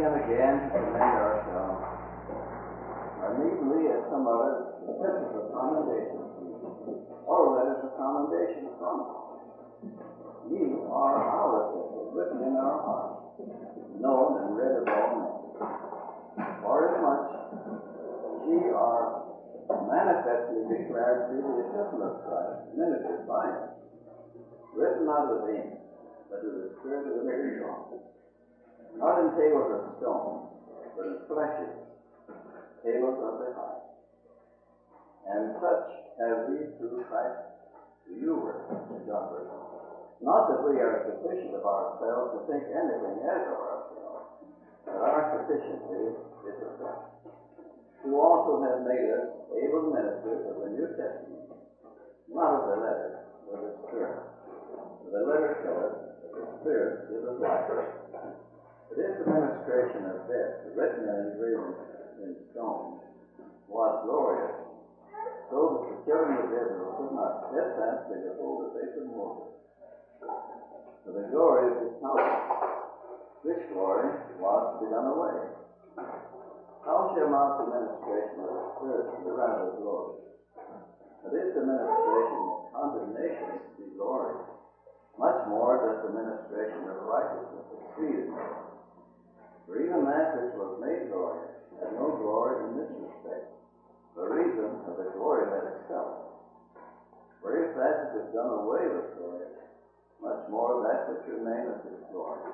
and again to commend ourselves, or need we, as some others, epistles of commendation, or letters of commendation from us. Ye are our epistles, written in our hearts, known and read of all men. For as much ye are manifestly declared to be the epistle of Christ, ministered by us, written not with ink, but with the Spirit of the living God, not in tables of stone, but in fleshes, tables of the heart. And such have we through Christ to you, John verse. Not that we are sufficient of ourselves to think anything as of ourselves, but our sufficiency is of God, who also has made us able ministers of the New Testament, not of the letter, but of the Spirit. For the letter showeth, but the Spirit giveth life. It is the ministration of death, written and engraven in stone, was glorious, so that the children of Israel could not steadfastly behold the face of Moses. For the glory of his countenance, which glory was to be done away. How shall not the ministration of the Spirit be rather glory? But if the ministration of condemnation be glory, much more does the ministration of righteousness exceed it. For even that which was made glorious had no glory in this respect, by reason of the glory that itself. For if that which is done away was glorious, much more that which remaineth is glorious.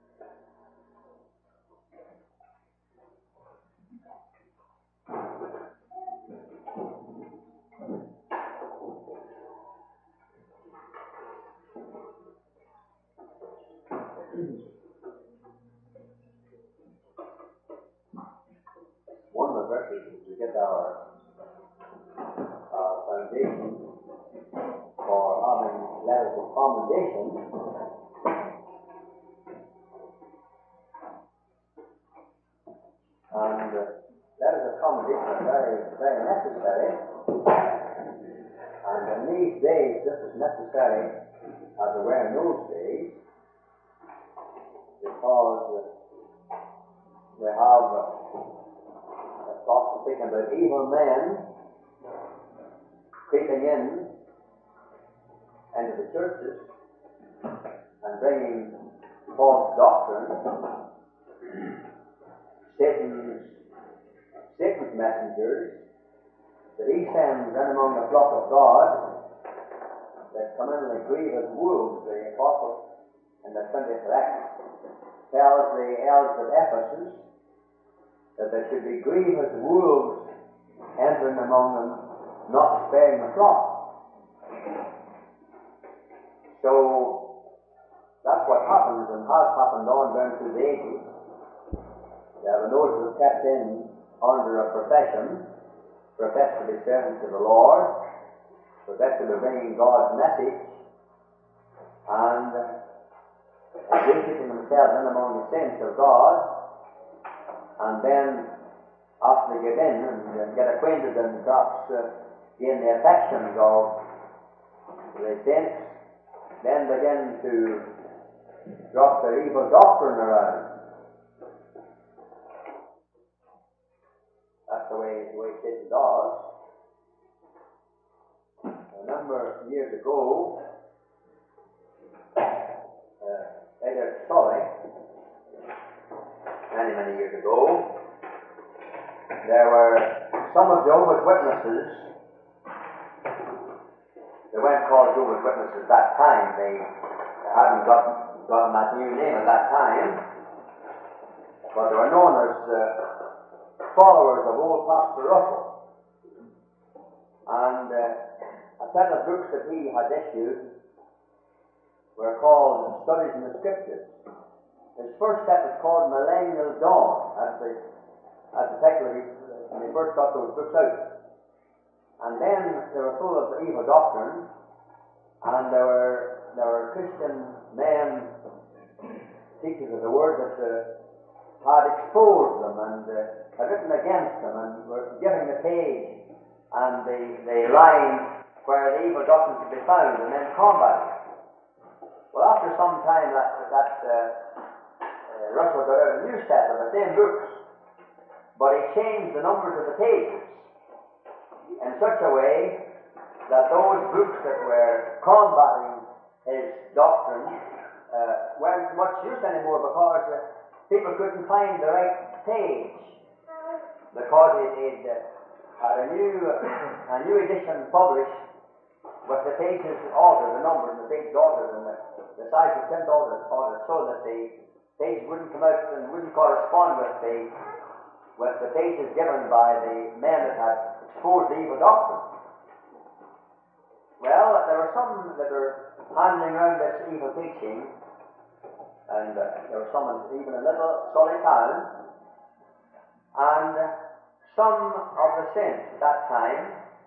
One of the verses to get our foundation for having letters of commendation and letters of commendation are very, very necessary, and in these days just as necessary as they were in those days, because we have thoughts speaking about evil men creeping into the churches and bringing false doctrine, Satan's messengers that he sends in among the flock of God that come in and grieve as wolves. The apostle in the 20th of Acts tells the elders of Ephesus that there should be grievous wolves entering among them, not sparing the flock. So that's what happens and has happened on down through the ages. There are those who have kept in under a profess to be servants of the Lord, profess to be bringing God's message, and ingratiating themselves in among the saints of God, and then after they get in and get acquainted and perhaps gain the affections of the saints, then begin to drop their evil doctrine around. That's the way Satan does. A number of years ago, Edward Sully, many years ago, there were some of Jehovah's Witnesses. They weren't called Jehovah's Witnesses at that time. They hadn't gotten that new name at that time, but they were known as followers of old Pastor Russell. And a set of books that he had issued were called Studies in the Scriptures. His first set was called Millennial Dawn, as the title when he first got those books out. And then they were full of evil doctrine, and there were Christian men, teachers of the Word, that had exposed them and had written against them and were giving the page and the line where the evil doctrine could be found, and then combating. Well, after some time, that Russell got out a new set of the same books, but he changed the numbers of the pages in such a way that those books that were combating his doctrine weren't much use anymore, because people couldn't find the right page, because it had a new edition published with the pages altered, the numbers and the pages altered, and the size of print altered, so that the pages wouldn't come out and wouldn't correspond with the pages given by the men that had exposed the evil doctrine. Well, there were some that were handling around this evil teaching, and there were some even in a little Surrey town, and some of the saints at that time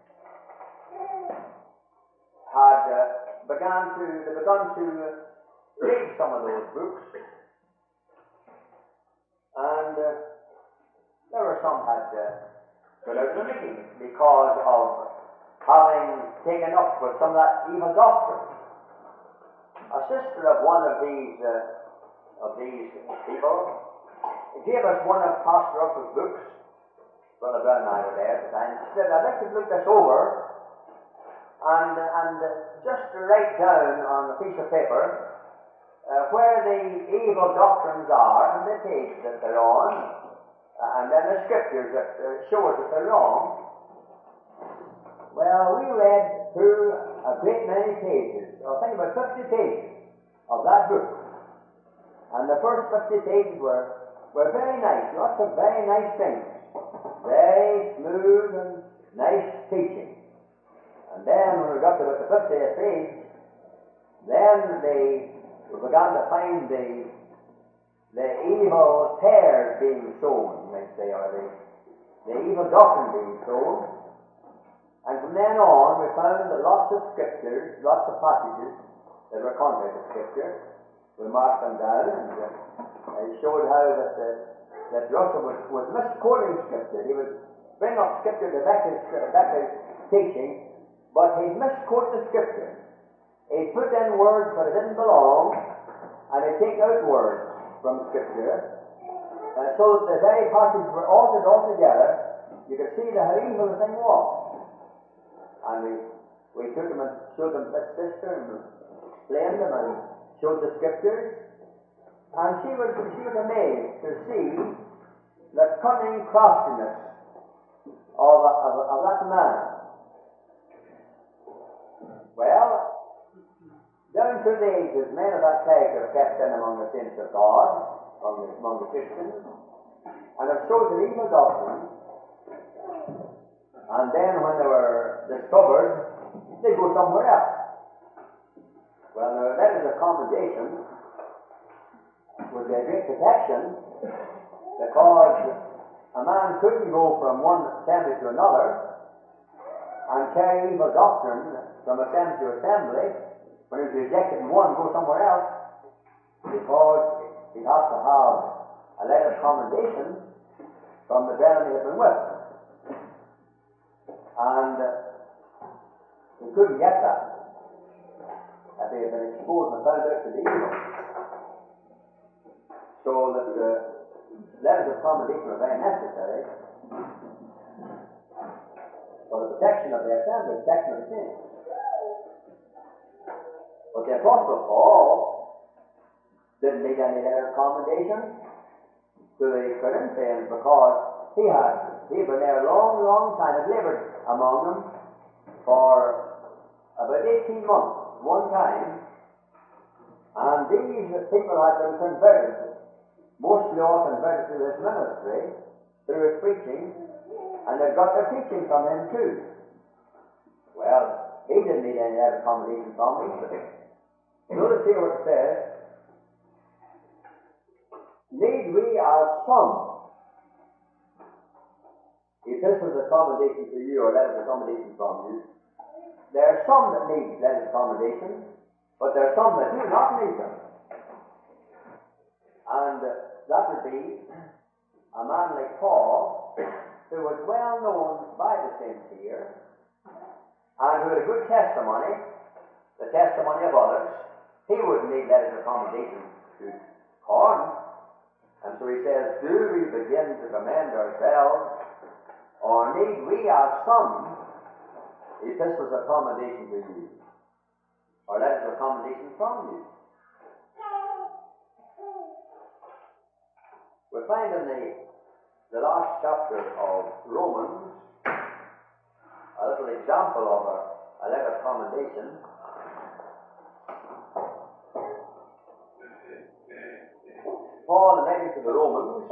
had begun to read some of those books, and there were some had got out of the meeting because of having taken up with some of that evil doctrine. A sister of one of these people gave us one of Pastor Russell's books. Brother Brown and I were there at the time. She said, "I'd like to look this over and just to write down on a piece of paper where the evil doctrines are and the page that they're on, and then the scriptures that show us that they're wrong." Well, we read through a great many pages, I think about 50 pages of that book. And the first 50 pages were very nice, lots of very nice things. Very smooth and nice teaching. And then when we got to about the 50th page, then we began to find the evil tares being sown, you might say, or the evil doctrine being sown. And from then on, we found that lots of scriptures, lots of passages that were contrary to Scripture. We marked them down, and it showed how that Russell was misquoting Scripture. He would bring up Scripture to back his teaching, but he'd misquote the Scripture. He'd put in words where it didn't belong, and he'd take out words from Scripture, so that the very passages were altered altogether. You could see how evil the thing was. And we took them and showed them to this sister and explained them and showed the Scriptures. And she was amazed to see the cunning craftiness of that man. Well, down through the ages, men of that character have kept in among the saints of God, among the Christians, and have showed the evil doctrine. And then when they were discovered, they go somewhere else. Well, their letters of commendation was a great protection, because a man couldn't go from one assembly to another and carry evil doctrine from assembly to assembly. When it was rejected in one, go somewhere else, because he'd have to have a letter of commendation from the brethren he had been with. And he couldn't get that. That they had been exposed and found out to be evil. So that the letters of commendation were very necessary for the protection of the assembly, protection of the saints. But the Apostle Paul didn't need any letter of commendation to the Corinthians, because he had been there a long, long time, had labored among them for about 18 months, one time, and these people had been converted, mostly all converted through his ministry, through his preaching, and they got their teaching from him too. Well, he didn't need any letter of commendation from me. Notice here what it says: "Need we as some epistles of commendation to you, or letters of commendation from you?" There are some that need letters of commendation, but there are some that do not need them. And that would be a man like Paul, who was well known by the saints here, and who had a good testimony, the testimony of others. He wouldn't need letters of commendation to Corinth, And so he says, do we begin to commend ourselves, or need we as some epistles of commendation to you, or letters of commendation from you? We find in the last chapter of Romans a little example of a letter of commendation. Paul, in writing to the Romans,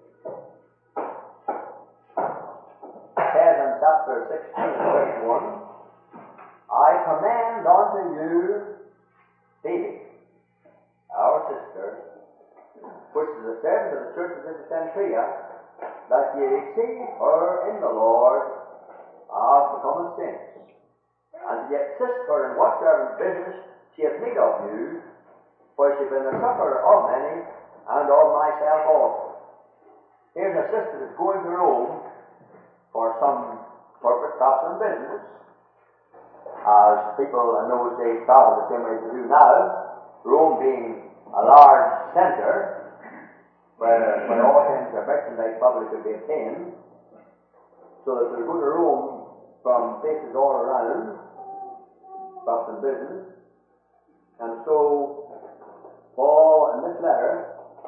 says in chapter 16 and verse 1, I commend unto you Phoebe, our sister, which is a servant of the church of Cenchrea, that ye receive her in the Lord as becometh saints, and ye assist her in whatsoever business she hath need of you, for she hath been the sufferer of many, and of myself also. Here's a sister that's going to Rome for some purpose, perhaps some business, as people in those days traveled the same way as they do now, Rome being a large centre where all kinds of merchandise probably could be obtained, so that they would go to Rome from places all around, perhaps in business. And so Paul, in this letter,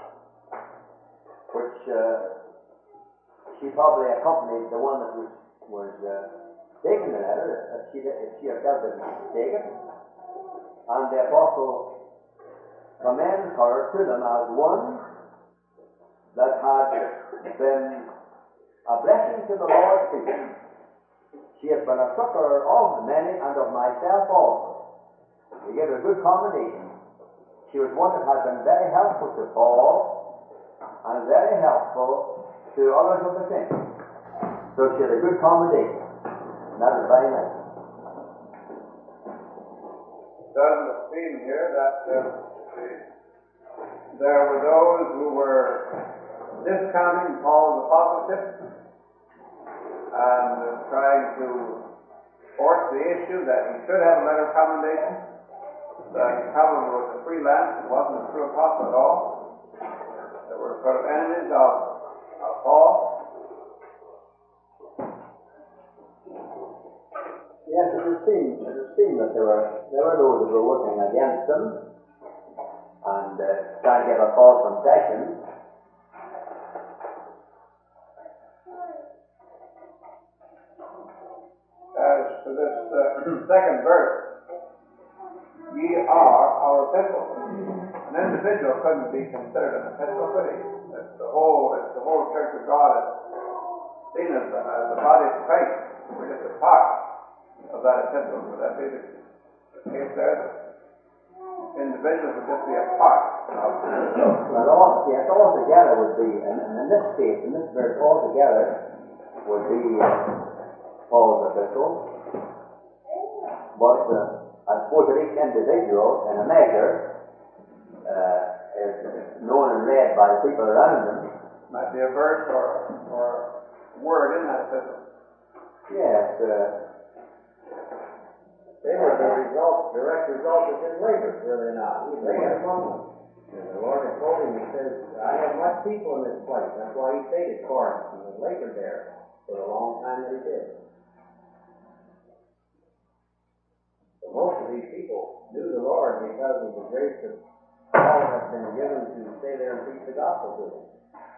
which she probably accompanied the one that was taking the letter, if she herself didn't take it, and the apostle commends her to them as one that had been a blessing to the Lord's people. She has been a succorer of many, and of myself also. We give her good commendation. She was one that had been very helpful to Paul, and very helpful to others of the saints. So she had a good commendation. And that is very nice. Doesn't it seem here that there were those who were discounting Paul's apostleship and trying to force the issue that he should have a letter of commendation, that he probably was a freelance and wasn't a true apostle at all? There were sort of enemies of Paul. Yes, it would seem that there were those that were working against him and trying to give a false impression. As to this second verse, ye are our epistle. An individual couldn't be considered an epistle, could he? It's the whole Church of God is seen as the body of Christ. We're just a part of that epistle. Would that be the case there? That individuals would just be a part of the epistle. Well, yes, altogether would be, in this case, in this verse, altogether would be Paul's epistle. But I suppose that each individual, in a measure, is known and read by the people around them. Might be a verse or word in that epistle. Yes. They were the direct result of his labors, were they not? He labored among them. And the Lord had told him, he says, I have much people in this place. That's why he stayed at Corinth and had labored there for the long time that he did. But most of these people knew the Lord because of the grace that Paul had been given to stay there and preach the gospel to them.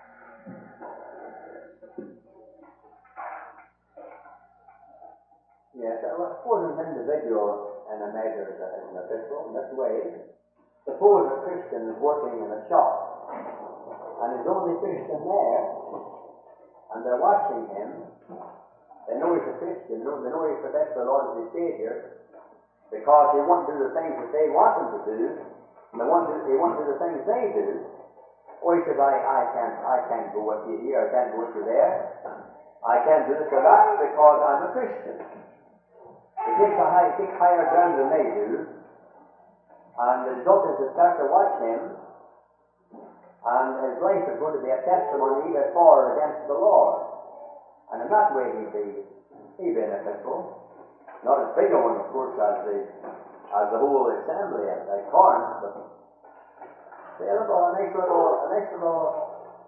Yes, I suppose an individual in a measure is an epistle in this way. Suppose a Christian is working in a shop and he's the only Christian there, and they're watching him. They know he's a Christian, they know he protects the Lord as his Savior, because he won't do the things that they want him to do, and he won't do the things they do. Or he says, I can't go with you here, I can't go with you there, I can't do this or that because I'm a Christian. He takes higher ground than they do, and the result is they start to watch him, and his life is going to be a testimony either for or against the Lord. And in that way he'd be an epistle. Not as big a one, of course, as the whole assembly at Corinth, but a nice little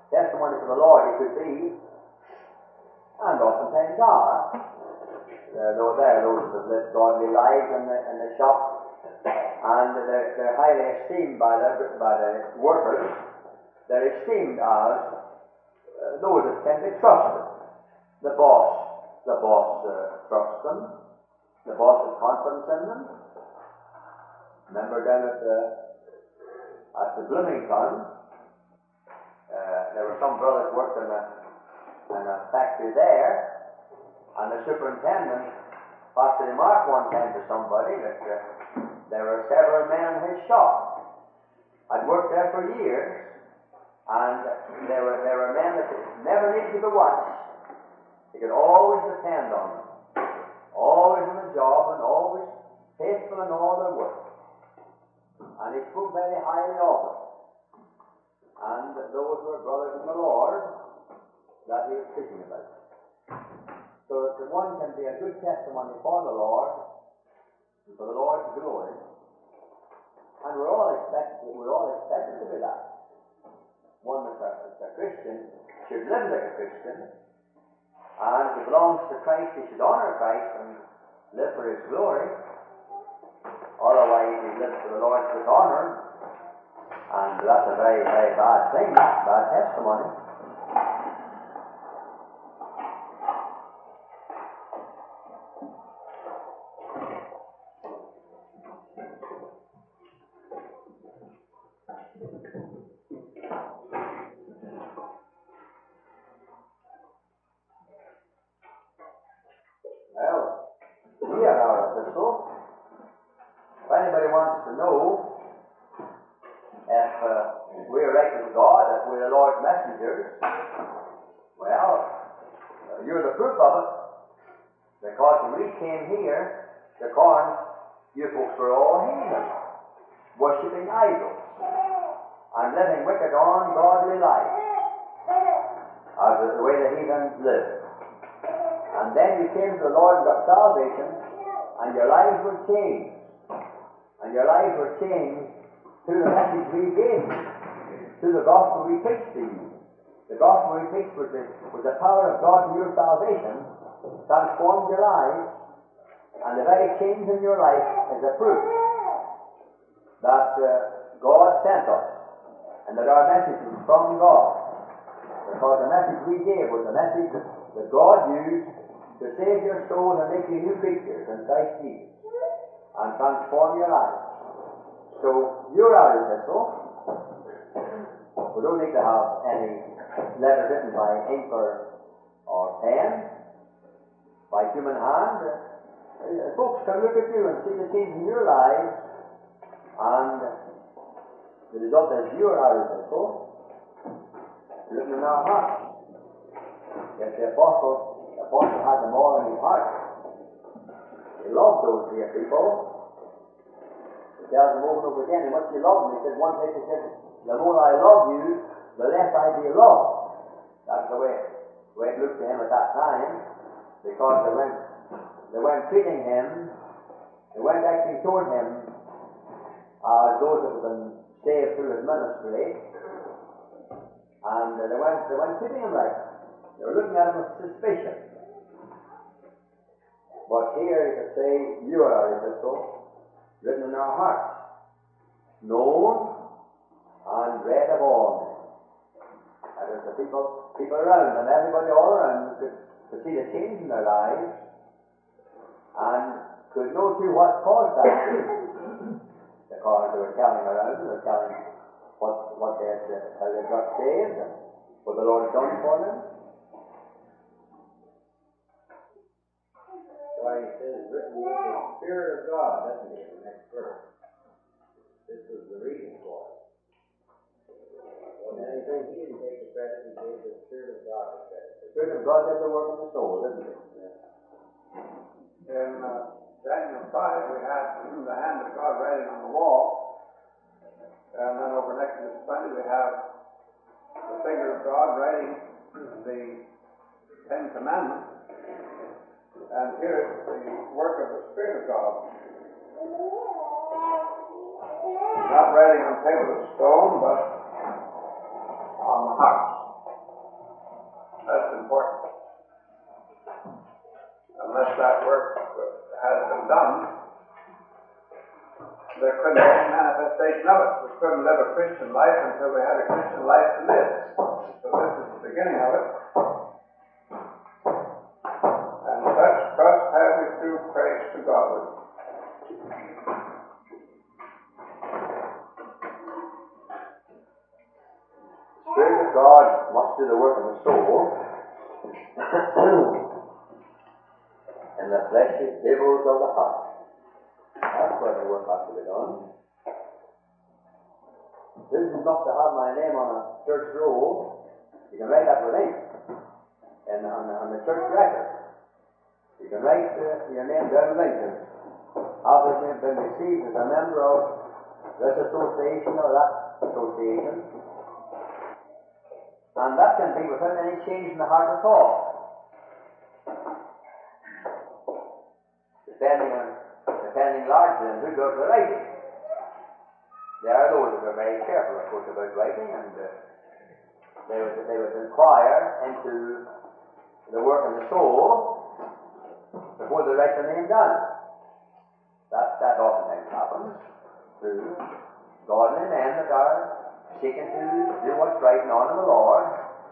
testimony for the Lord he could be, and oftentimes are. There are those that live godly lives in the shop, and they're highly esteemed by the workers. They're esteemed as those that can be trusted. The boss trusts them. The boss has confidence in them. Remember down at the Bloomington, there were some brothers worked in a factory there, and the superintendent passed a remark one time to somebody that there were several men in his shop. I'd worked there for years, and there were men that never needed to be watched. He could always depend on them, always on the job, and always faithful in all their work. And he spoke very highly of them. And those were brothers in the Lord that he was speaking about. So that the one can be a good testimony for the Lord, and for the Lord's glory. And we're all expected to be that. One that's a Christian should live like a Christian. And if he belongs to Christ, he should honor Christ and live for his glory. Otherwise, he lives for the Lord's dishonor. And that's a very, very bad thing, bad testimony. Well, here our epistle. If anybody wants to know if we're right with God, if we're the Lord's messengers, well, you're the proof of it. Because when we came here to Corinth, you folks were all heathen, worshipping idols, and living wicked, ungodly lives, as the way the heathen lived. And then you came to the Lord and got salvation, and your lives were changed. And your lives were changed through the message we gave you, through the gospel we preached to you. The gospel we preached was the power of God to your salvation, transformed your lives, and the very change in your life is a proof that God sent us, and that our message was from God. Because the message we gave was the message that God used to save your soul and make you new creatures in Christ Jesus, and transform your life. So, you're our epistle. We don't need to have any letter written by ink or pen, by human hand. Folks can look at you and see the change in your lives, and the result is you're our epistle, written in our hearts. Yes, the apostle had them all in his heart. He loved those dear people. He tells them over and over again how much he loved them. He said one place, he said, the more I love you, the less I be loved. That's the way it looked to him at that time, because they weren't treating him, they weren't acting toward him as those that had been saved through his ministry, and they weren't treating him right. They were looking at him with suspicion. But here he could say, you are our epistle, written in our hearts, known and read of all men. That is, the people around them, everybody all around them could see the change in their lives and could know too what caused that change. Because they were telling around, they were telling what they had, how they got saved and what the Lord had done for them. Why he says, written with the Spirit of God, doesn't he, in the next verse? This was the reason for it. Well, anything he didn't take the credit, he gave the Spirit of God the credit. The Spirit of God did the work in the soul, didn't it? Yeah. In Daniel 5, we had the hand of God writing on the wall. And then over in Exodus 20, we have the finger of God writing the Ten Commandments. And here is the work of the Spirit of God. Not writing on tables of stone, but on the hearts. couldn't be any manifestation of it. We couldn't live a Christian life until we had a Christian life to live. So this is the beginning of it. And such trust have we through Christ to God. Spirit of God must do the work of the soul, and the fleshy devils of the heart. That's where the work has to be done. This is not to have my name on a church roll. You can write that with ink, and on the church record. You can write your name down with ink. Have been received as a member of this association or that association. And that can be without any change in the heart at all. Depending largely on who does the writing. There are those who are very careful, of course, about writing, and they would inquire into the work of the soul before they write the name down. That oftentimes happens through godly men that are seeking to do what's right and honor the Lord.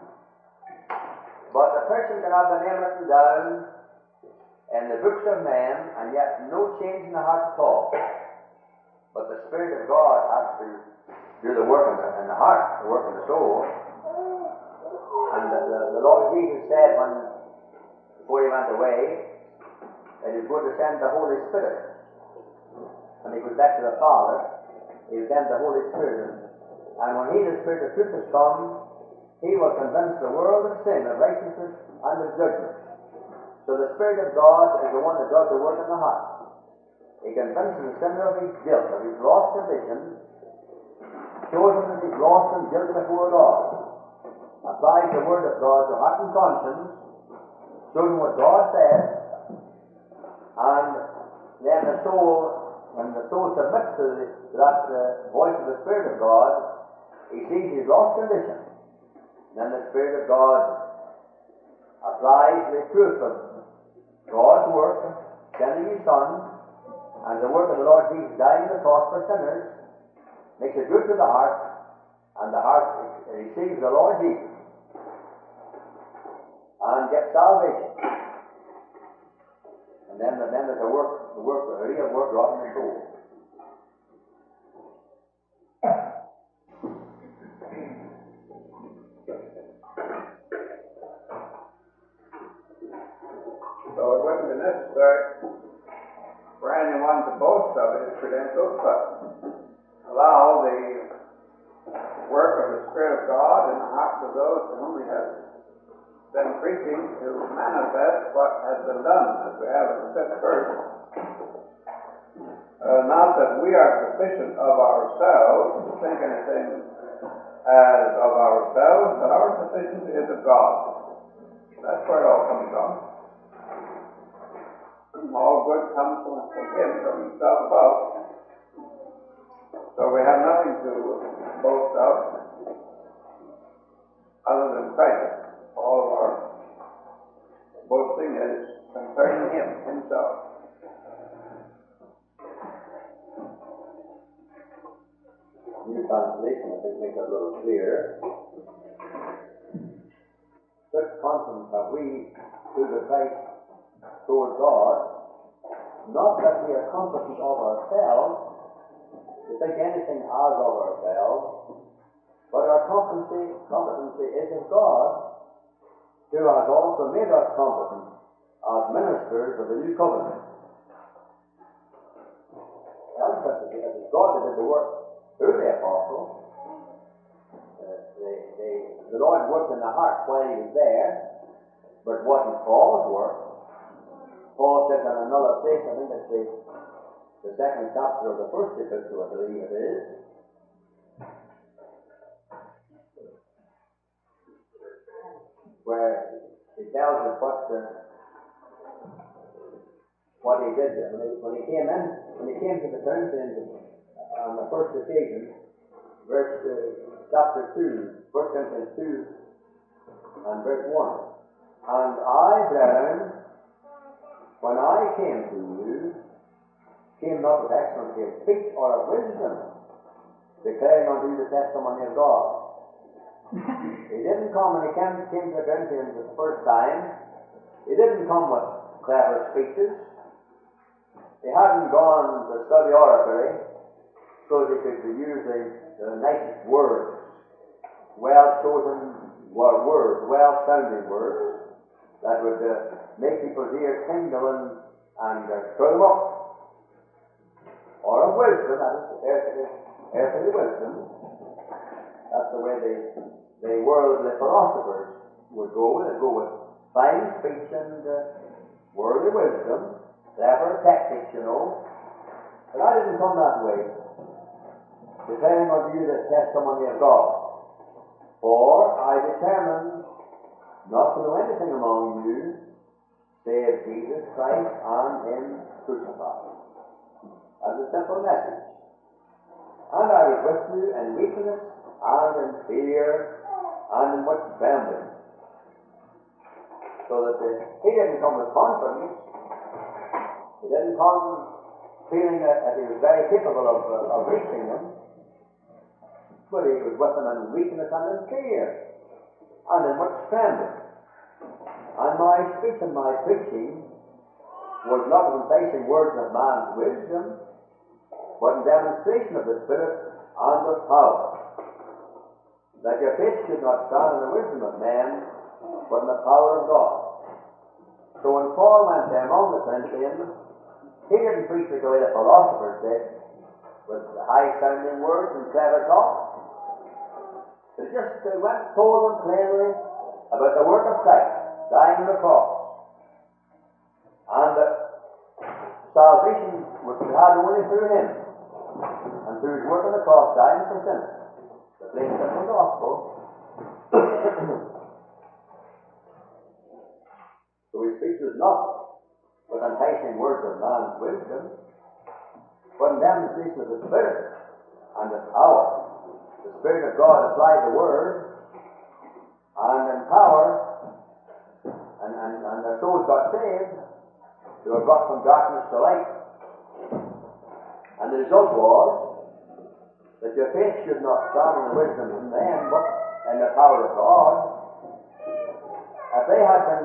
But the person can have the name written down in the books of men, and yet no change in the heart at all. But the Spirit of God has to do the work in the heart, the work of the soul. And the Lord Jesus said before he went away, that he was going to send the Holy Spirit. When he goes back to the Father, he will send the Holy Spirit. And when he, the Spirit of truth, has come, he will convince the world of sin, of righteousness, and of judgment. So the Spirit of God is the one that does the work in the heart. He convinces the sinner of his guilt, of his lost condition, shows him that he's lost and guilty before God, applies the Word of God to heart and conscience, shows him what God says, and then the soul, when the soul submits to that voice of the Spirit of God, he sees his lost condition. Then the Spirit of God applies the truth of God's work, sending his Son, and the work of the Lord Jesus dying on the cross for sinners, makes it good to the heart, and the heart receives the Lord Jesus and gets salvation. And then there's a real work wrought in the soul. So it wouldn't be necessary for anyone to boast of his credentials, but allow the work of the Spirit of God in the hearts of those to whom he has been preaching to manifest what has been done, as we have in the 5th verse. Not that we are sufficient of ourselves to think anything as of ourselves, but our sufficiency is of God. That's where it all comes from. All good comes from him, from himself above. So we have nothing to boast of other than Christ. All of our boasting is concerning him, himself. New translation, I think, makes it a little clearer. Such confidence have we through the Christ toward God, not that we are confident of ourselves, to think anything as of ourselves, but our competency is in God, who has also made us competent as ministers of the new covenant. It is God that did the work through the apostle. The Lord worked in the heart while he was there, but it wasn't Paul's work. Paul says in another place, I think it's the 2nd chapter of the 1st epistle, I believe it is, where he tells us what he did when he came to the Corinthians on the first occasion, chapter 2, 1 Corinthians 2 and verse 1. And I, brethren, when I came to you, came not with excellency of speech or of wisdom, declaring unto you the testimony of God. He didn't come when he came to the Corinthians the first time. He didn't come with clever speeches. He hadn't gone to study oratory so that he could use the nicest words, well-chosen words, well-sounding words that would make people's ears tingle and stir them up. Or of wisdom, that is earthly wisdom. That's the way the worldly philosophers would go. They'd go with fine speech and worldly wisdom, clever tactics, you know. But I didn't come that way, declaring unto you the testimony of God. For I determined not to know anything among you save Jesus Christ and Him crucified. That's a simple message. And I was with you in weakness and in fear and in much trembling. So that he didn't come with confidence. He didn't come feeling that he was very capable of reaching them. But he was with them in weakness and in fear and in much trembling. And my speech and my preaching was not in facing words of man's wisdom, but in demonstration of the Spirit and of power, that your faith should not stand in the wisdom of men, but in the power of God. So when Paul went there among the Corinthians, he didn't preach it the way the philosophers did, with high-sounding words and clever talk. He just went and told them plainly about the work of Christ, dying on the cross. And that salvation was to be had only through Him, and through His work on the cross, dying for sinners. The plain simple gospel. So his speech was not with enticing words of man's wisdom, but in demonstration of the Spirit and of power. The Spirit of God applied the Word, and in power, and their souls got saved. They were brought from darkness to light. And the result was that your faith should not stand in the wisdom of men, but in the power of God. If they had been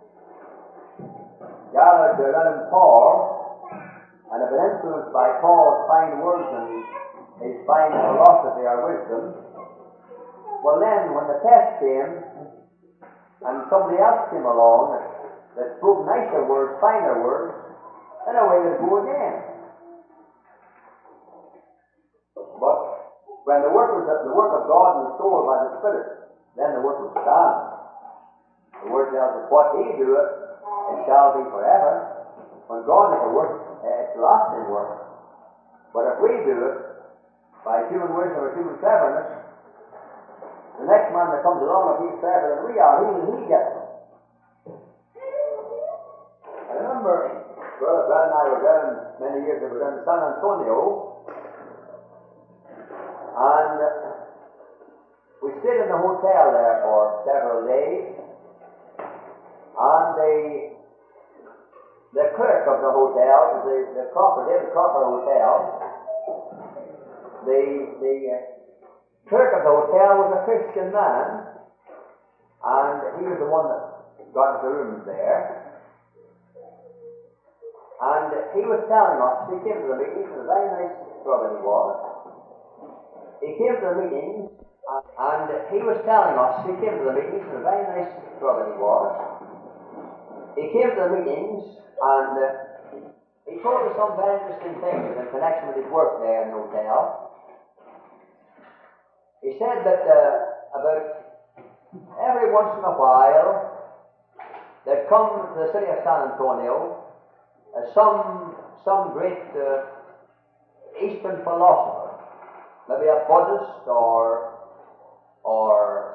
gathered around Paul and had been influenced by Paul's fine words and his fine philosophy or wisdom, well then, when the test came, and somebody else came along that spoke nicer words, finer words, then away they'd go again. But when the work of God in the soul by the Spirit, then the work would stand. The Word tells us, what He doeth, it shall be forever. When God does a work, it's lasting work. But if we do it by human wisdom or human cleverness, the next man that comes along, if he's cleverer than we are, he gets it. I remember Brother Brad and I were down many years ago down in San Antonio, and we stayed in the hotel there for several days, and the clerk of the hotel, David Cropper Hotel, the clerk of the hotel was a Christian man, and he was the one that got us the rooms there. And he was telling us, he came to the meetings, and a very nice brother he was. He came to the meetings, and he was telling us, he came to the meetings, and a very nice brother he was. He came to the meetings, and he told us some very interesting things in connection with his work there in the hotel. He said that about every once in a while there'd come to the city of San Antonio some great Eastern philosopher, maybe a Buddhist or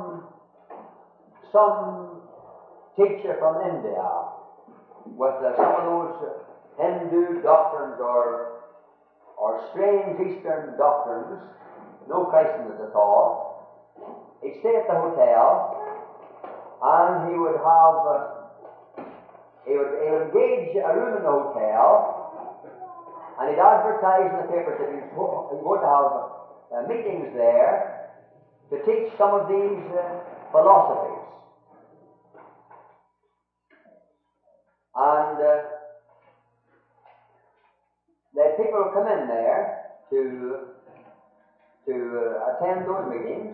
some teacher from India with some of those Hindu doctrines or strange Eastern doctrines, no Christendom at all. He'd stay at the hotel, and he would engage a room in the hotel, and he'd advertise in the papers that he's going to have meetings there to teach some of these philosophies. And the people come in there to attend those meetings.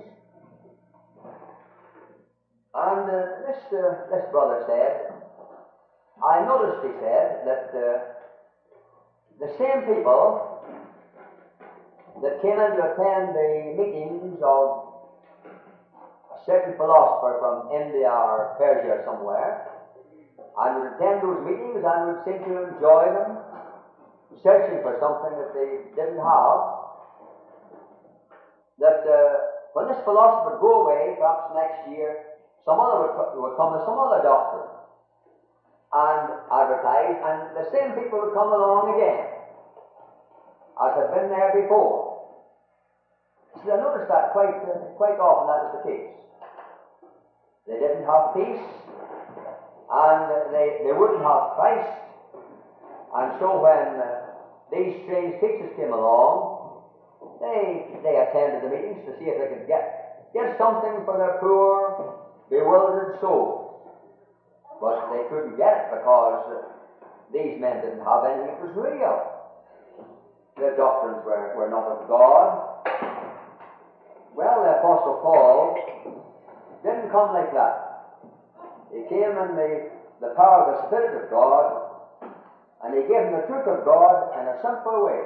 And this brother said, I noticed, he said, that the same people that came in to attend the meetings of a certain philosopher from India or Persia or somewhere, and would attend those meetings and would seem to enjoy them, searching for something that they didn't have, that when this philosopher would go away, perhaps next year, some other would come with some other doctrine and advertise, and the same people would come along again, as had been there before. So I noticed that quite often that was the case. They didn't have peace, and they wouldn't have Christ, and so when these strange teachers came along, they attended the meetings to see if they could get something for their poor, bewildered souls. But they couldn't get it because these men didn't have anything that was real. Their doctrines were not of God. Well, the Apostle Paul didn't come like that. He came in the power of the Spirit of God, and he gave them the truth of God in a simple way.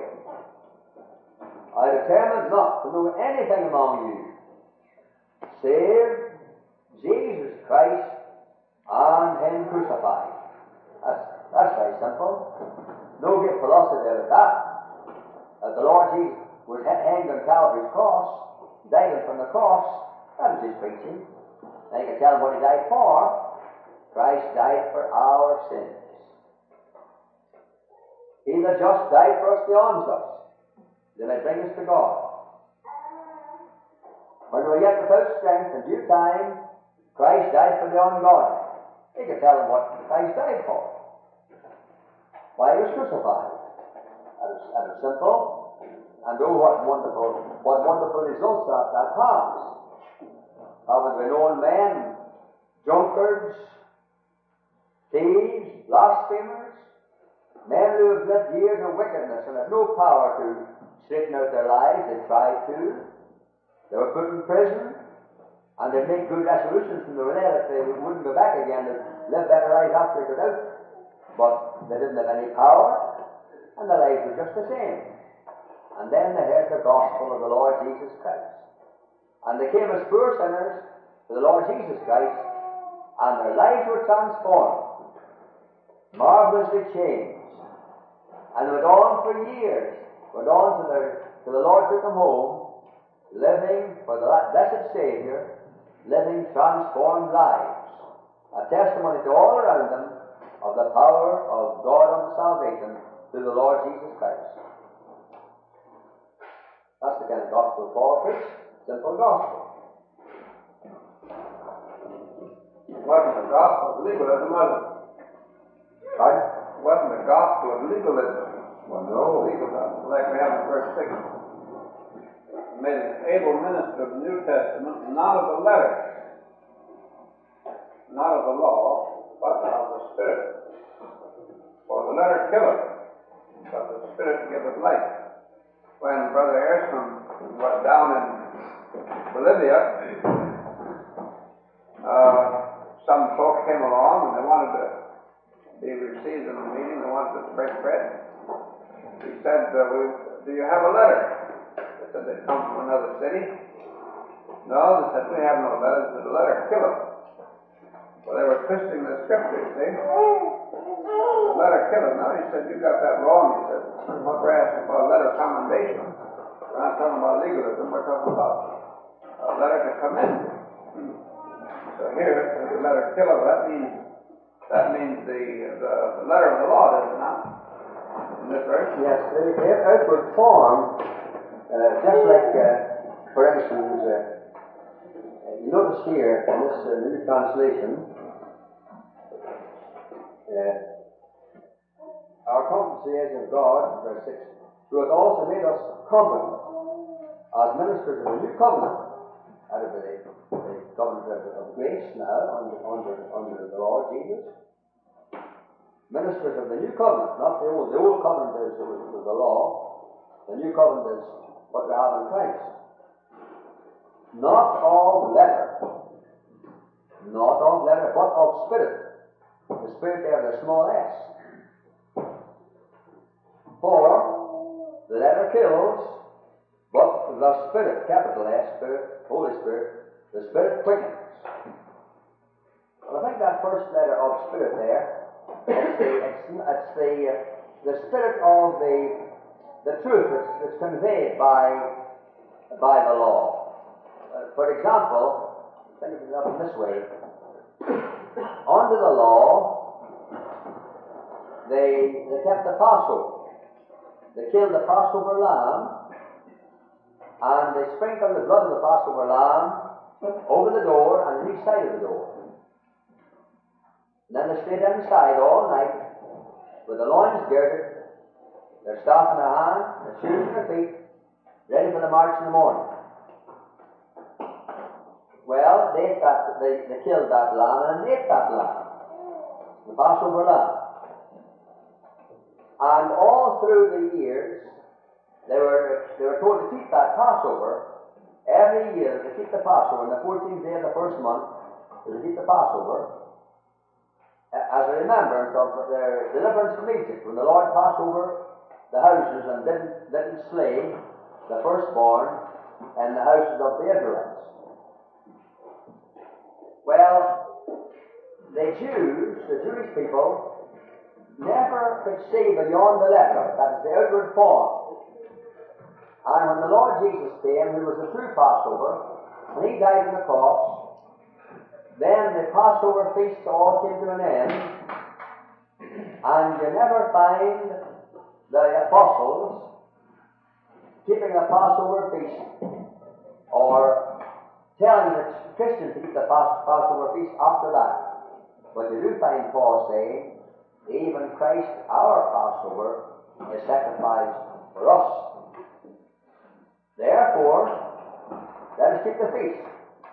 I determined not to know anything among you save Jesus Christ and Him crucified. That's very simple. No great philosophy about that. That the Lord Jesus was hanged on Calvary's cross, died from the cross, that was his preaching. And you can tell him what he died for. Christ died for our sins. He that just died for us beyond us, that may bring us to God. When we were yet without strength, in due time, Christ died for the ungodly. You can tell him what Christ died for. Why he was crucified. That was simple. And oh, what wonderful results that has. Haven't we known men, drunkards, thieves, blasphemers, men who have lived years of wickedness and have no power to straighten out their lives? They tried to. They were put in prison, and they made good resolutions when they were there that they wouldn't go back again, they'd live better lives after they got out. But they didn't have any power, and their lives were just the same. And then they heard the gospel of the Lord Jesus Christ. And they came as poor sinners to the Lord Jesus Christ, and their lives were transformed, marvelously changed. And they went on for years, went on till the Lord took them home, living for the blessed Savior, living transformed lives. A testimony to all around them of the power of God unto salvation through the Lord Jesus Christ. That's the kind of gospel Paul preached. Simple gospel. It wasn't the gospel of legalism, was it? Pardon? It wasn't the gospel of legalism. Well, no. Legalism, like we have in verse 6. He made an able minister of the New Testament, not of the letter, not of the law, but of the Spirit. For the letter killeth, but the Spirit giveth life. When Brother Ehrson was down in Bolivia, some folks came along and they wanted to be received in the meeting. They wanted to break bread. He said, do you have a letter? They said they'd come from another city. No, they said, we have no letter. They said, the letter killeth. Well, they were twisting the scripture, you see. The letter killeth. No, he said, you got that wrong. He said, what we're asking for a letter of commendation. We're not talking about legalism. We're talking about a letter to commend you. So here, the letter killeth, that means the letter of the law, does it not? In this verse? Yes, the outward form, just like, for instance, you notice here in this new translation, our competency is of God, verse 6, who hath also made us competent as ministers of the new covenant, out of the covenant of grace now, under the Lord Jesus. Ministers of the new covenant, not the old. The old covenant is the law. The new covenant is what we have in Christ. Not of letter, but of spirit. The spirit there, the small s. For the letter kills, but the Spirit, capital S, Spirit, Holy Spirit, the Spirit quickens. Well, I think that first letter of Spirit there, it's the Spirit of the truth that's conveyed by the law. For example, think of it up in this way. Under the law, they kept the Passover. They killed the Passover lamb, and they sprinkled the blood of the Passover lamb over the door and on each side of the door. And then they stayed inside all night with the loins girded, their staff in their hand, their shoes in their feet, ready for the march in the morning. Well, they killed that lamb and ate that lamb, the Passover lamb. And all through the years, they were told to keep that Passover. Every year to keep the Passover, on the 14th day of the first month, to keep the Passover, as a remembrance of their deliverance from Egypt, when the Lord passed over the houses and didn't slay the firstborn in the houses of the Israelites. Well, the Jewish people, never could see beyond the letter, that is the outward form. And when the Lord Jesus came, who was the true Passover, when He died on the cross, then the Passover feast all came to an end, and you never find the apostles keeping the Passover feast or telling the Christians to keep the Passover feast after that. But you do find Paul saying, even Christ, our Passover, is sacrificed for us. Therefore, let us keep the feast.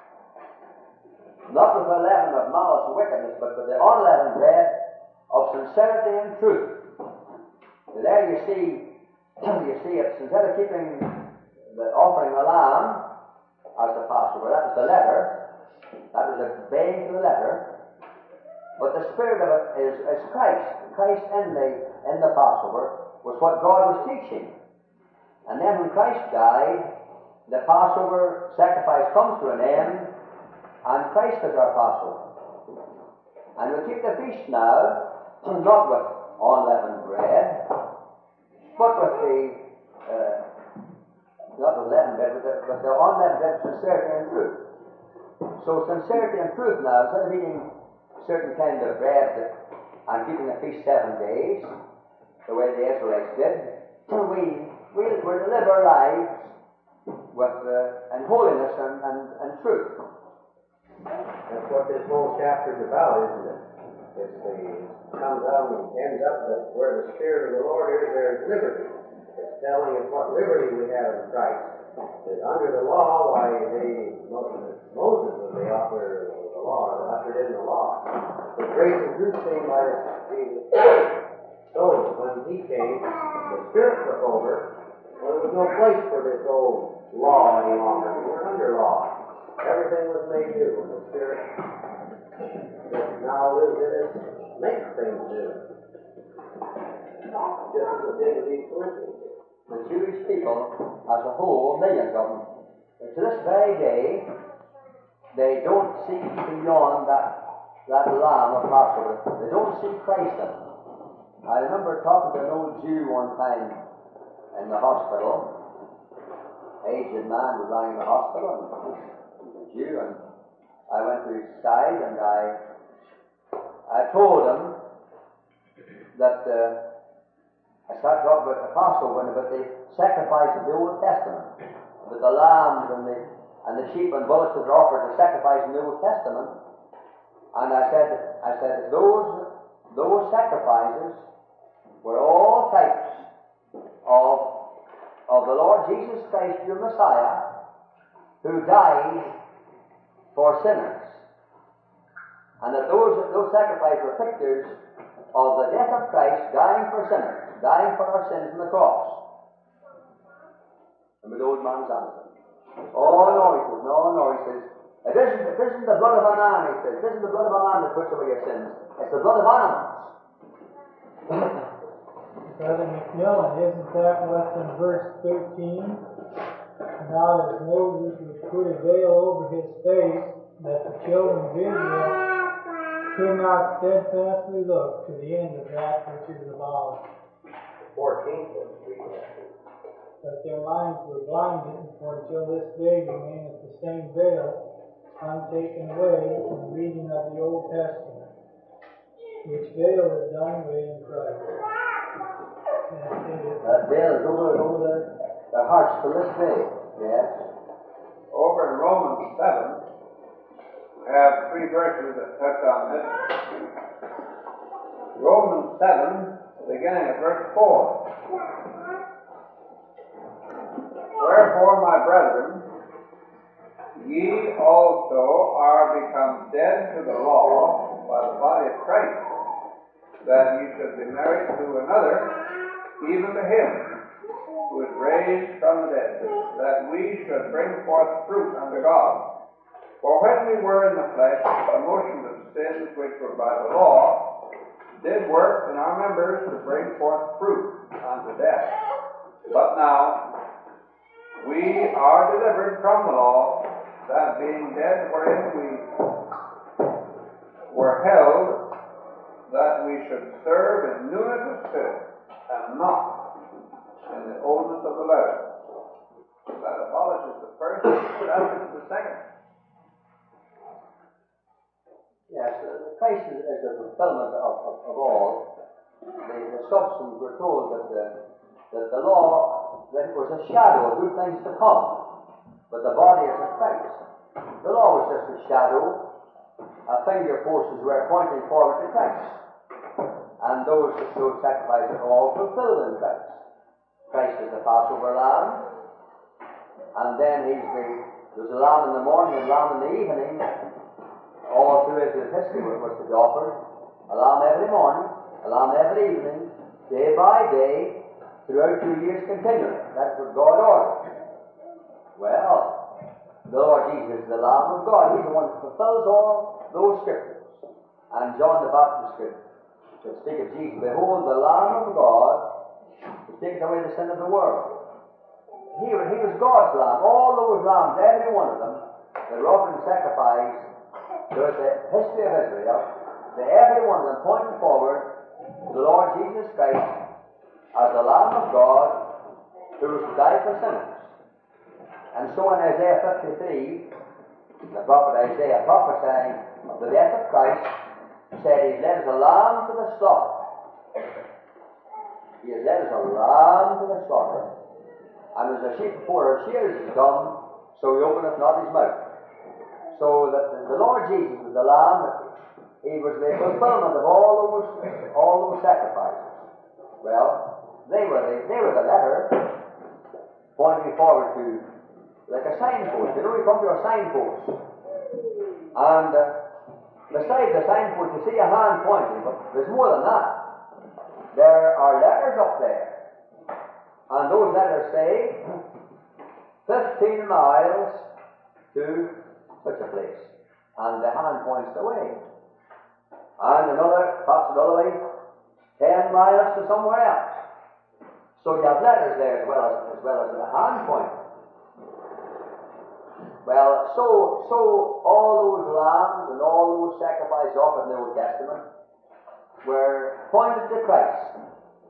Not with the leaven of malice and wickedness, but with the unleavened bread of sincerity and truth. So there you see it's instead of offering the lamb as the Passover, that was the letter, that was obeying to the letter. But the spirit of it is Christ. Christ in the Passover was what God was teaching. And then when Christ died, the Passover sacrifice comes to an end, and Christ is our Passover. And we keep the feast now, not with unleavened bread, but with not with leavened bread, with the unleavened bread of sincerity and truth. So sincerity and truth now, instead of eating certain kind of bread and keeping the feast 7 days, the way the Israelites did, we're to live our lives in holiness and truth. That's what this whole chapter is about, isn't it? Comes out and ends up that where the Spirit of the Lord is, there's liberty. It's telling us what liberty we have in Christ. That under the law, Moses was the author of the law, the ushered in the law. But grace and truth came by Jesus Christ. So when He came, the Spirit took over. Well, there was no place for this old law any longer. We weren't under law. Everything was made new, and the Spirit that now lives in us makes things new. Just as it did with these Corinthians. The Jewish people, as a whole, millions of them, to this very day, they don't see beyond that lamb of Passover. They don't see Christ in it. I remember talking to an old Jew one time in the hospital. Aged man was lying in the hospital, and he was a Jew, and I went to his side, and I told him that I started talking about the Passover and about the sacrifice of the Old Testament, about the lambs and the sheep and bullocks that are offered to sacrifice in the Old Testament. And I said those sacrifices were all types of the Lord Jesus Christ, your Messiah, who died for sinners. And that those sacrifices were pictures of the death of Christ dying for sinners, dying for our sins on the cross. And with the old man's answer. Oh no, he says, he says, it isn't the blood of a man, he says, it isn't the blood of a man that puts away your sins, it's the blood of animals. Brother McMillan, isn't that what's in verse 13? Not as Moses would put a veil over his face, that the children of Israel could not steadfastly look to the end of that which is abolished. 14th was reading that. That their minds were blinded, for until this day remaineth the same veil untaken away from the reading of the Old Testament, which veil is done away in Christ. That veil is over the hearts to this day. Yes. Over in Romans 7, we have 3 verses that touch on this. Romans 7, beginning at verse 4. Wherefore, my brethren, ye also are become dead to the law by the body of Christ, that ye should be married to another, even to him who is raised from the dead, that we should bring forth fruit unto God. For when we were in the flesh, the motions of sins which were by the law did work in our members to bring forth fruit unto death. But now we are delivered from the law, that being dead wherein we were held, that we should serve in newness of spirit, and not in the oldness of the letter. That abolishes the first, that is the second. Yes, Christ is the fulfillment of all. The substance, we're told that the law, that it was a shadow of good things to come, but the body is of Christ. The law was just a shadow. Finger posts were pointing forward to Christ. And those sacrifices are all fulfilled in Christ. Christ is the Passover lamb, and then there's a lamb in the morning and a lamb in the evening. All through Israel's history was to be offered. A lamb every morning, a lamb every evening, day by day, throughout 2 years continually. That's what God ordered. Well, the Lord Jesus is the Lamb of God. He's the one that fulfills all those scriptures. And John the Baptist could speak of Jesus. Behold, the Lamb of God, who taketh away the sin of the world. He was God's Lamb. All those lambs, every one of them, that were offered in sacrifice throughout the history of Israel, every one of them pointing forward to the Lord Jesus Christ as the Lamb of God who was to die for sinners. And so in Isaiah 53, the prophet Isaiah prophesying of the death of Christ said, He led as a lamb to the slaughter. He is led as a lamb to the slaughter. And as a sheep before her shears is dumb, so he openeth not his mouth. So that the Lord Jesus was the Lamb. He was the fulfillment of all those sacrifices. Well, they were the letter pointing forward to, like a signpost. You know, you come to a signpost, and beside the signpost you see a hand pointing, but there's more than that. There are letters up there, and those letters say 15 miles to such a place, and the hand points the way. And another, perhaps another way, 10 miles to somewhere else. So you have letters there as well as a hand point. Well, so all those lambs and all those sacrifices offered in the Old Testament were pointed to Christ.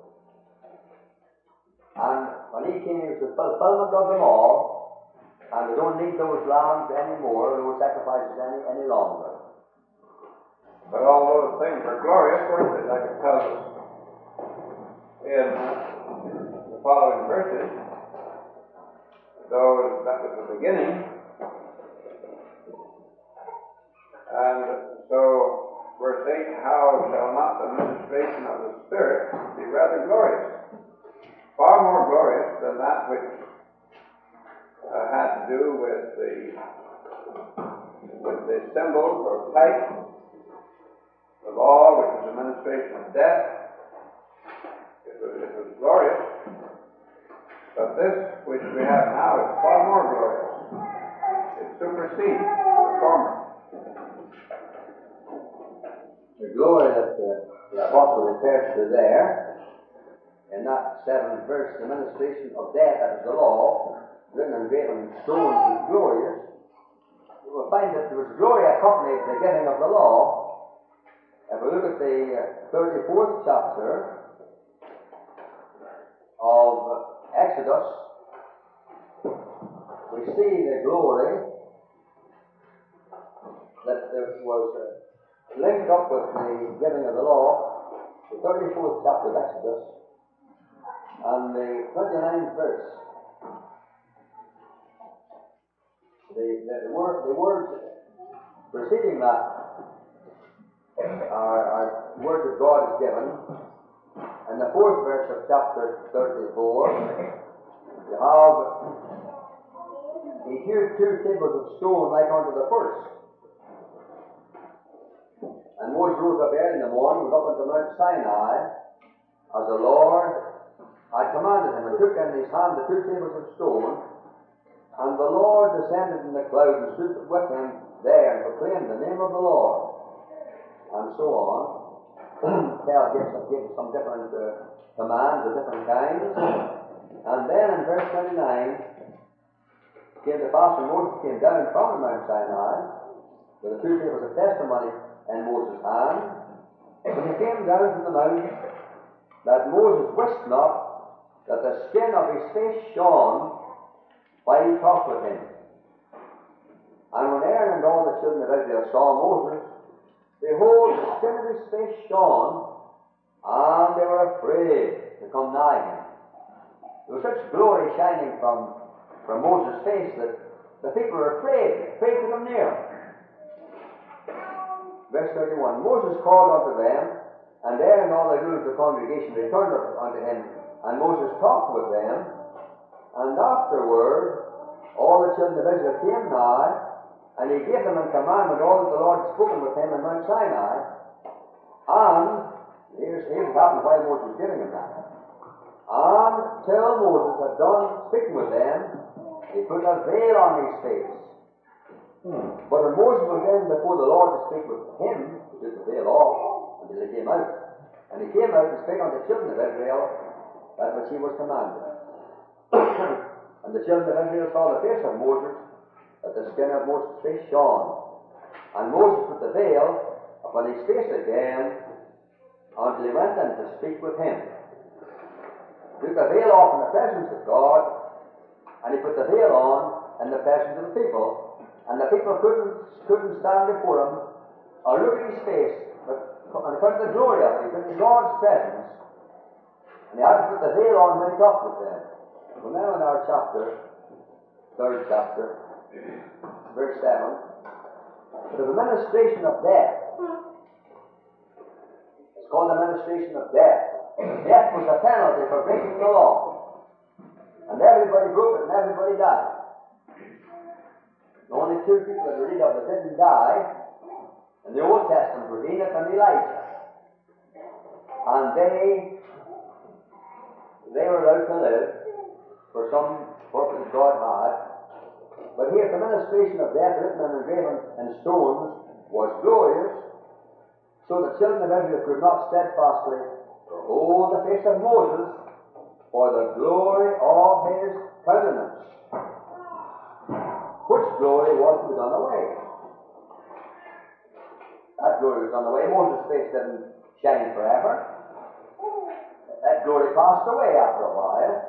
And when He came, He was the fulfillment of them all, and we don't need those lambs anymore, those sacrifices any longer. But all those things are glorious, weren't they? Like it tells us in the following verses. Though that was the beginning. And so, verse 8, how shall not the ministration of the Spirit be rather glorious? the symbols or types. The law, which was the ministration of death, it was glorious. But this which we have now is far more glorious. It supersedes the former. The glory that the apostle refers to there, in that 7th verse, the ministration of death, that is the law, written and graven in stones, was glorious. You will find that there was glory accompanied the giving of the law. If we look at the 34th chapter of Exodus, we see the glory that was linked up with the giving of the law, the 34th chapter of Exodus, and the 29th verse. The words preceding that are words that God has given. In the 4th verse of chapter 34, you have, he hewed 2 tables of stone like unto the first. And Moses rose up early in the morning, went up unto Mount Sinai, as the Lord had commanded him, and took in his hand the 2 tables of stone. And the Lord descended in the cloud and stood with him there and proclaimed the name of the Lord. And so on. Paul gives some different commands of different kinds. And then in verse 29, came to pass when Moses came down from the Mount Sinai, with the 2 tables of testimony in Moses' hand. When he came down from the mount, that Moses wist not that the skin of his face shone while he talked with him. And when Aaron and all the children of Israel saw Moses, behold, the skin of his face shone, and they were afraid to come nigh him. There was such glory shining from Moses' face that the people were afraid to come near him. Verse 31, Moses called unto them, and Aaron and all the rulers of the congregation returned unto him, and Moses talked with them. And afterward, all the children of Israel came nigh, and he gave them in commandment all that the Lord had spoken with him in Mount Sinai. And here's what happened while Moses was giving him that. And till Moses had done speaking with them, he put a veil on his face. But when Moses went in before the Lord to speak with him, he took the veil off until he came out. And he came out and spake unto the children of Israel that which he was commanded. And the children of Israel saw the face of Moses, that the skin of Moses' face shone. And Moses put the veil upon his face again until he went in to speak with him. He took the veil off in the presence of God, and he put the veil on in the presence of the people. And the people couldn't stand before him or look at his face, but on account of the glory of it, he was in God's presence. And he had to put the veil on when he talked with them. Well, now in our chapter, 3rd chapter, verse 7, it is the ministration of death. It's called the ministration of death. Death was the penalty for breaking the law. And everybody broke it and everybody died. The only 2 people that we read of that didn't die in the Old Testament were Enoch and Elijah. And they were allowed to live for some purpose God had. But here the ministration of death written and engraven in stones was glorious, so the children of Israel could not steadfastly behold the face of Moses for the glory of his countenance, which glory was to be done away. That glory was done away. Moses' face didn't shine forever. That glory passed away after a while.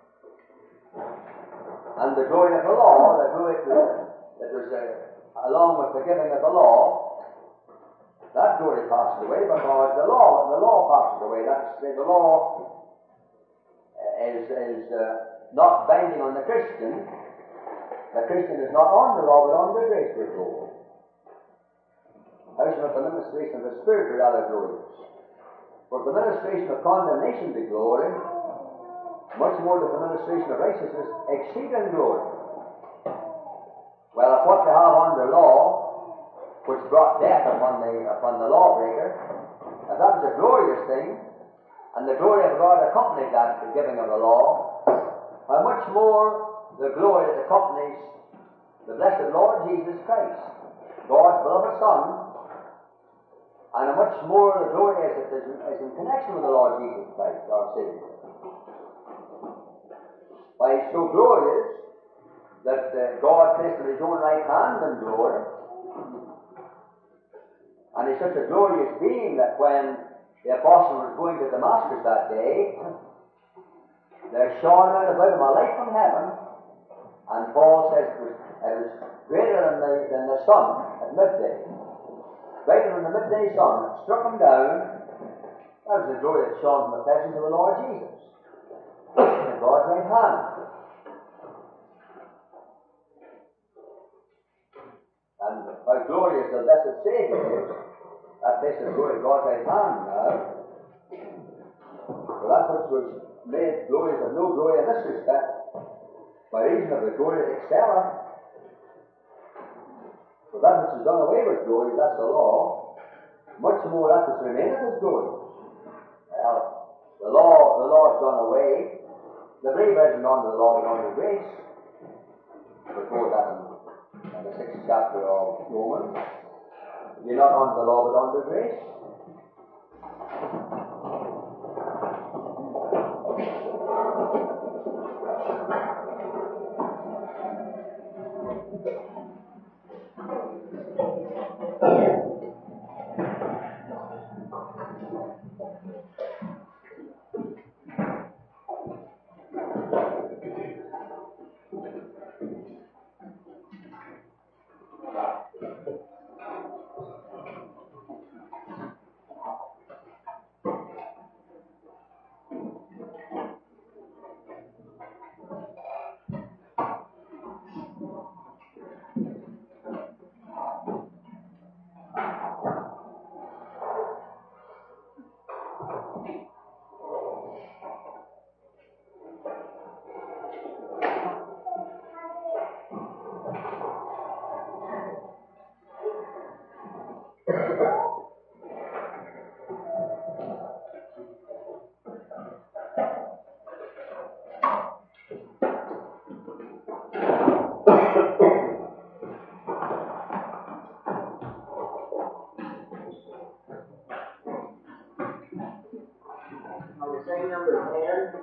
And the glory of the law, the glory that was along with the giving of the law, that glory passed away because the law passes away. That's the law is not binding on the Christian. The Christian is not on the law, but on the grace we're told. How shall the ministration of the Spirit be rather glorious? For if the ministration of condemnation be glory, much more does the ministration of righteousness exceed in glory. Well, if what they have under law brought death upon the lawbreaker, if that was a glorious thing, and the glory of God accompanied that, the giving of the law, how much more the glory that accompanies the blessed Lord Jesus Christ, God's beloved Son, and how much more the glory is in connection with the Lord Jesus Christ, our Savior. Why, he's so glorious that God placed him in his own right hand in glory. And he's such a glorious being that when the apostle was going to Damascus that day, there shone round about him a light from heaven, and Paul says it was greater than the sun at midday. Brighter than the midday sun. It struck him down. That was the glory that shone from the presence of the Lord Jesus in God's right hand. And how glorious the blessed Savior is, that place of glory at God's right hand now. So that which was made glorious of no glory in this respect, by reason of the glory that excelleth. So that which is done away with glory, that's the law, much more that which remaineth is glory. Well, the law is done away. The believer isn't under the law but under grace. Before that in the 6th chapter of Romans, you're not under the law but under grace. Sing number 10.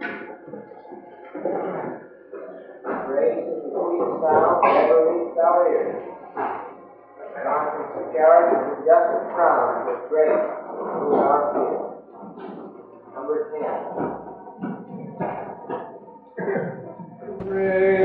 Grace is the sweetest sound that ever reached our ears. Conscience of carriage is the justest crown with grace through our fear. Number 10. Grace